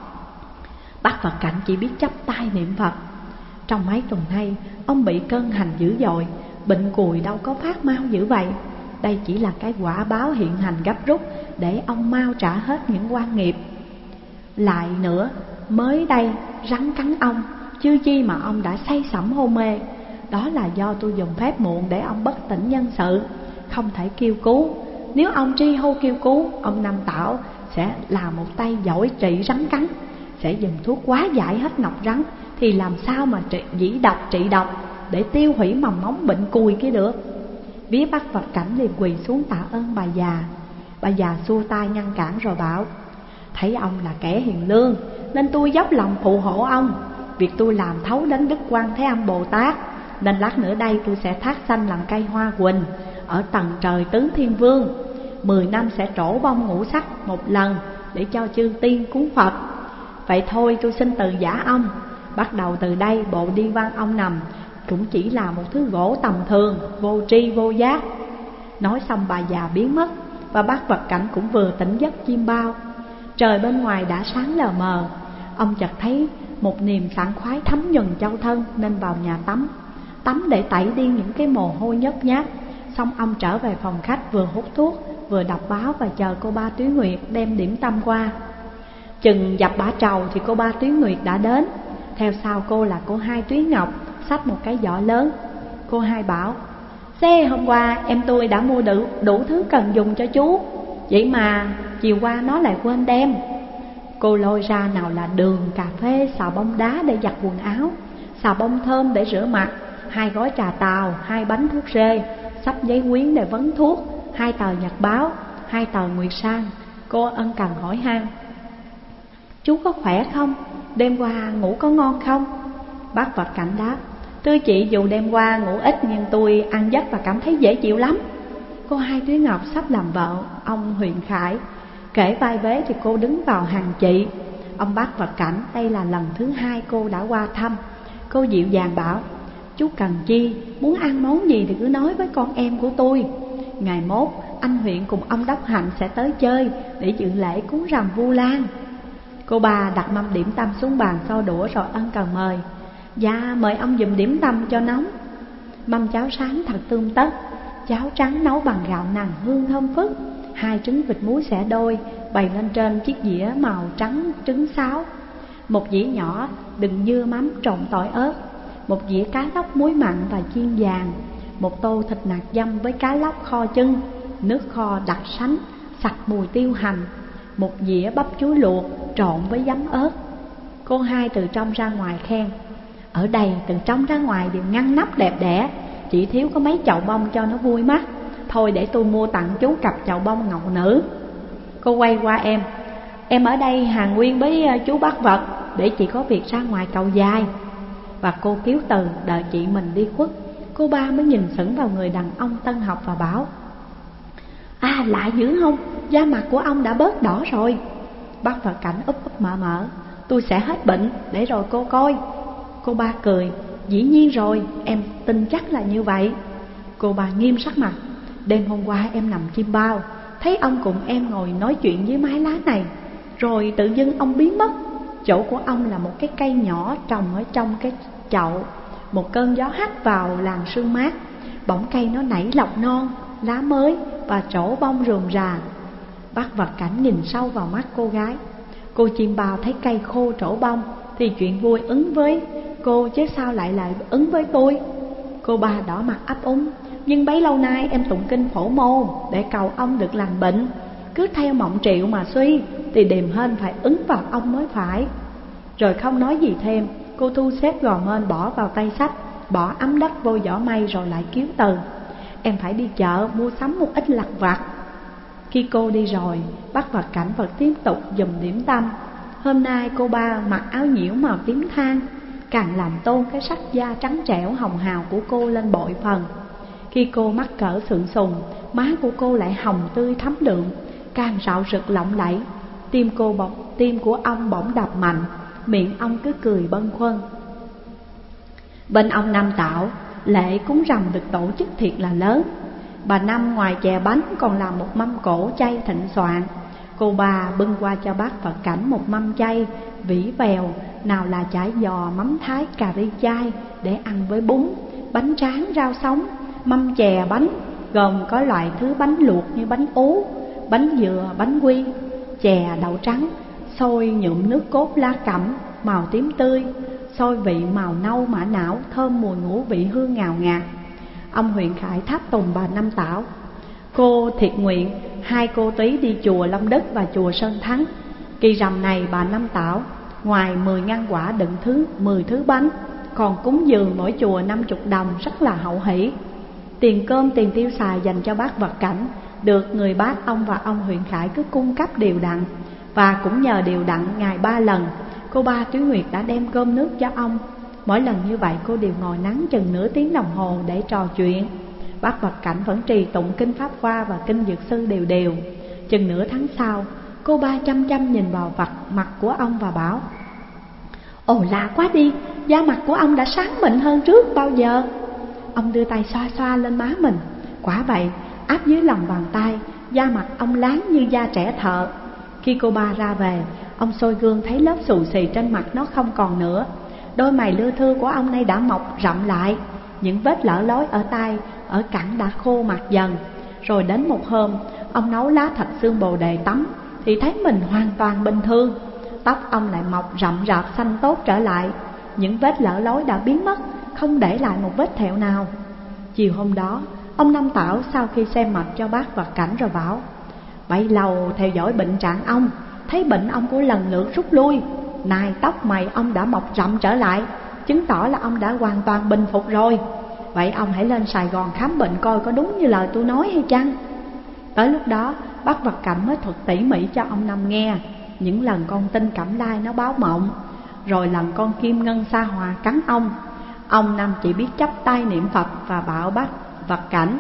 Bác Vật Cảnh chỉ biết chắp tay niệm Phật. Trong mấy tuần nay ông bị cơn hành dữ dội, bệnh cùi đâu có phát mau dữ vậy. Đây chỉ là cái quả báo hiện hành gấp rút để ông mau trả hết những oan nghiệp. Lại nữa, mới đây rắn cắn ông, chưa chi mà ông đã say sẩm hôn mê. Đó là do tôi dùng phép muộn để ông bất tỉnh nhân sự, không thể kêu cứu. Nếu ông tri hô kêu cứu, ông Năm Tảo sẽ làm một tay giỏi trị rắn cắn, sẽ dùng thuốc quá giải hết nọc rắn, thì làm sao mà trị, dĩ độc trị độc để tiêu hủy mầm móng bệnh cùi kia được. Vía Bác Vật Cảnh liền quỳ xuống tạ ơn bà già. Bà già xua tay ngăn cản rồi bảo: thấy ông là kẻ hiền lương nên tôi dốc lòng phù hộ ông. Việc tôi làm thấu đến Đức Quan Thế Âm Bồ Tát, nên lát nữa đây tôi sẽ thác sanh làm cây hoa quỳnh ở tầng trời tứ thiên vương. Mười năm sẽ trổ bông ngũ sắc một lần để cho chư tiên cúng Phật. Vậy thôi tôi xin từ giả ông. Bắt đầu từ đây bộ đi văn ông nằm cũng chỉ là một thứ gỗ tầm thường, vô tri vô giác. Nói xong bà già biến mất, và bác Vật Cảnh cũng vừa tỉnh giấc chiêm bao. Trời bên ngoài đã sáng lờ mờ. Ông chợt thấy một niềm sảng khoái thấm nhuần châu thân nên vào nhà tắm. Tắm để tẩy đi những cái mồ hôi nhớt nhát. Xong ông trở về phòng khách vừa hút thuốc vừa đọc báo và chờ cô ba Túy Nguyệt đem điểm tâm qua. Chừng dập bả trầu thì cô ba Túy Nguyệt đã đến. Theo sau cô là cô hai Túy Ngọc xách một cái giỏ lớn. Cô hai bảo: "Xe hôm qua em tôi đã mua đủ, đủ thứ cần dùng cho chú, vậy mà chiều qua nó lại quên đem." Cô lôi ra nào là đường, cà phê, xà bông đá để giặt quần áo, xà bông thơm để rửa mặt, hai gói trà tàu, hai bánh thuốc rê, xách giấy quyến để vấn thuốc, hai tờ nhật báo, hai tờ Nguyệt Sang. Cô ân cần hỏi han: "Chú có khỏe không? Đêm qua ngủ có ngon không?" Bác Vật Cảnh đáp: "Thưa chị, dù đêm qua ngủ ít nhưng tôi ăn giấc và cảm thấy dễ chịu lắm." Cô hai Túy Ngọc sắp làm vợ ông Huyền Khải. Kể vai vế thì cô đứng vào hàng chị. Ông bác Vật Cảnh đây là lần thứ hai cô đã qua thăm. Cô dịu dàng bảo: "Chú cần chi, muốn ăn món gì thì cứ nói với con em của tôi. Ngày mốt anh Huyện cùng ông Đốc Hạnh sẽ tới chơi để dự lễ cúng rằm Vu Lan." Cô bà đặt mâm điểm tâm xuống bàn xô đũa rồi ân cần mời: "Dạ mời ông dùm điểm tâm cho nóng." Mâm cháo sáng thật tươm tất. Cháo trắng nấu bằng gạo nằm hương thơm phức. Hai trứng vịt muối xẻ đôi bày lên trên chiếc dĩa màu trắng trứng sáo. Một dĩa nhỏ đựng dưa mắm trộn tỏi ớt. Một dĩa cá lóc muối mặn và chiên vàng. Một tô thịt nạc dăm với cá lóc kho chân, nước kho đặc sánh sặc mùi tiêu hành. Một dĩa bắp chuối luộc trộn với giấm ớt. Cô hai từ trong ra ngoài khen: "Ở đây từ trong ra ngoài đều ngăn nắp đẹp đẽ, chỉ thiếu có mấy chậu bông cho nó vui mắt. Thôi để tôi mua tặng chú cặp chậu bông ngọc nữ." Cô quay qua em: "Em ở đây hàng nguyên với chú bác Vật, để chị có việc ra ngoài cầu dài." Và cô kiếu từ đợi chị mình đi khuất. Cô ba mới nhìn sững vào người đàn ông tân học và bảo: "À lạ dữ không, da mặt của ông đã bớt đỏ rồi." Bác Vật Cảnh úp úp mở mở: "Tôi sẽ hết bệnh, để rồi cô coi." Cô ba cười: "Dĩ nhiên rồi, em tin chắc là như vậy." Cô ba nghiêm sắc mặt: "Đêm hôm qua em nằm chiêm bao, thấy ông cùng em ngồi nói chuyện dưới mái lá này, rồi tự dưng ông biến mất. Chỗ của ông là một cái cây nhỏ trồng ở trong cái chậu. Một cơn gió hắt vào làn sương mát, bỗng cây nó nảy lọc non, lá mới và trổ bông rườm rà." Bác Vật Cảnh nhìn sâu vào mắt cô gái. Cô chiêm bao thấy cây khô trổ bông thì chuyện vui ứng với cô, chứ sao lại lại ứng với tôi? Cô ba đỏ mặt ấp úng: "Nhưng bấy lâu nay em tụng kinh phổ môn để cầu ông được lành bệnh, cứ theo mộng triệu mà suy thì điềm hên phải ứng vào ông mới phải." Rồi không nói gì thêm, cô thu xếp gò mên bỏ vào tay sách, bỏ ấm đất vô giỏ may rồi lại kiếu từ: "Em phải đi chợ mua sắm một ít lặt vặt." Khi cô đi rồi, bác Vật Cảnh vẫn tiếp tục dùm điểm tâm. Hôm nay cô ba mặc áo nhiễu màu tím than, càng làm tôn cái sắc da trắng trẻo hồng hào của cô lên bội phần. Khi cô mắc cỡ sượng sùng, má của cô lại hồng tươi thắm đượm, càng rạo rực lộng lẫy. Tim cô bỗng, tim của ông bỗng đập mạnh, miệng ông cứ cười bâng khuâng. Bên ông Năm Tảo, lễ cúng rằm được tổ chức thiệt là lớn. Bà Năm ngoài chè bánh còn làm một mâm cổ chay thịnh soạn. Cô bà bưng qua cho bác Vật Cảnh một mâm chay vỉ vèo, nào là chả giò, mắm thái, cà ri chay để ăn với bún, bánh tráng, rau sống, mâm chè bánh gồm có loại thứ bánh luộc như bánh ú, bánh dừa, bánh quy, chè đậu trắng, xôi nhuộm nước cốt lá cẩm màu tím tươi, xôi vị màu nâu mã não thơm mùi ngũ vị hương ngào ngạt. Ông Huyền Khải tháp tùng bà Năm Tảo. Cô thiệt nguyện hai cô Túy đi chùa Long Đức và chùa Sơn Thắng. Kỳ rằm này bà Năm Tảo ngoài mười ngăn quả đựng thứ mười thứ bánh, còn cúng dường mỗi chùa năm chục đồng, rất là hậu hỷ. Tiền cơm tiền tiêu xài dành cho bác Vật Cảnh được người bác ông và ông Huyền Khải cứ cung cấp đều đặn. Và cũng nhờ đều đặn ngày ba lần, cô ba Túy Nguyệt đã đem cơm nước cho ông. Mỗi lần như vậy cô đều ngồi nắng chừng nửa tiếng đồng hồ để trò chuyện. Bác Vật Cảnh vẫn trì tụng kinh Pháp Hoa và kinh Dược Sư đều đều. Chừng nửa tháng sau, cô ba chăm chăm nhìn vào vật mặt của ông và bảo: "Ồ lạ quá đi, da mặt của ông đã sáng mịn hơn trước bao giờ." Ông đưa tay xoa xoa lên má mình. Quả vậy, áp dưới lòng bàn tay da mặt ông láng như da trẻ thợ. Khi cô ba ra về, ông soi gương thấy lớp xù xì trên mặt nó không còn nữa. Đôi mày lưa thưa của ông nay đã mọc rậm lại, những vết lở lối ở tai, ở cẳng đã khô mặt dần. Rồi đến một hôm, ông nấu lá thạch xương bồ đề tắm thì thấy mình hoàn toàn bình thường. Tóc ông lại mọc rậm rạp xanh tốt trở lại, những vết lở lối đã biến mất, không để lại một vết thẹo nào. Chiều hôm đó, ông Năm Tảo sau khi xem mạch cho bác Vật Cảnh rồi bảo: bấy lâu theo dõi bệnh trạng ông, thấy bệnh ông của lần lượt rút lui, nay tóc mày ông đã mọc rậm trở lại, chứng tỏ là ông đã hoàn toàn bình phục rồi. Vậy ông hãy lên Sài Gòn khám bệnh coi có đúng như lời tôi nói hay chăng? Tới lúc đó, bác Vật Cảnh mới thuật tỉ mỉ cho ông Năm nghe những lần con tinh Cẩm Lai nó báo mộng, rồi lần con kim ngân sa hòa cắn ông. Ông Năm chỉ biết chắp tay niệm Phật và bảo bác Vật Cảnh: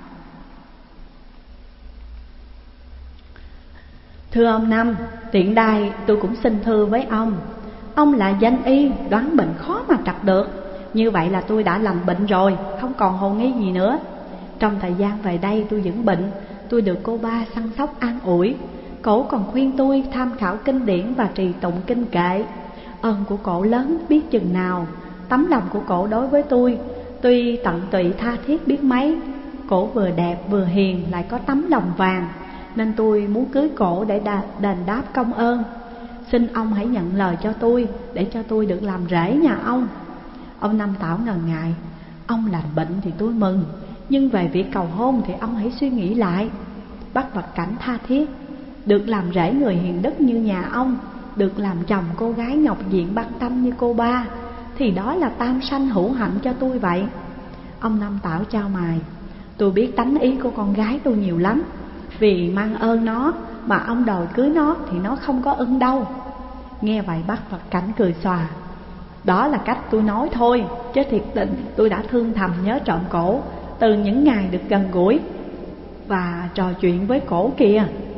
thưa ông Năm, tiện đài tôi cũng xin thưa với ông. Ông là danh y, đoán bệnh khó mà trật được. Như vậy là tôi đã lành bệnh rồi, không còn hồ nghi gì nữa. Trong thời gian về đây tôi dưỡng bệnh, tôi được cô ba săn sóc an ủi. Cổ còn khuyên tôi tham khảo kinh điển và trì tụng kinh kệ. Ơn của cổ lớn biết chừng nào. Tấm lòng của cổ đối với tôi tuy tận tụy tha thiết biết mấy. Cổ vừa đẹp vừa hiền, lại có tấm lòng vàng, nên tôi muốn cưới cổ để đền đáp công ơn. Xin ông hãy nhận lời cho tôi, để cho tôi được làm rể nhà ông. Ông Năm Tảo ngần ngại: ông lành bệnh thì tôi mừng, nhưng về việc cầu hôn thì ông hãy suy nghĩ lại. Bác Vật Cảnh tha thiết: được làm rể người hiền đức như nhà ông, được làm chồng cô gái ngọc diện băng tâm như cô ba, thì đó là tam sanh hữu hạnh cho tôi vậy. Ông Năm Tảo chau mày: tôi biết tánh ý của con gái tôi nhiều lắm, vì mang ơn nó mà ông đòi cưới nó thì nó không có ưng đâu. Nghe vậy bác Vật Cảnh cười xòa: đó là cách tôi nói thôi, chứ thiệt tình tôi đã thương thầm nhớ trộm cổ từ những ngày được gần gũi và trò chuyện với cổ kìa.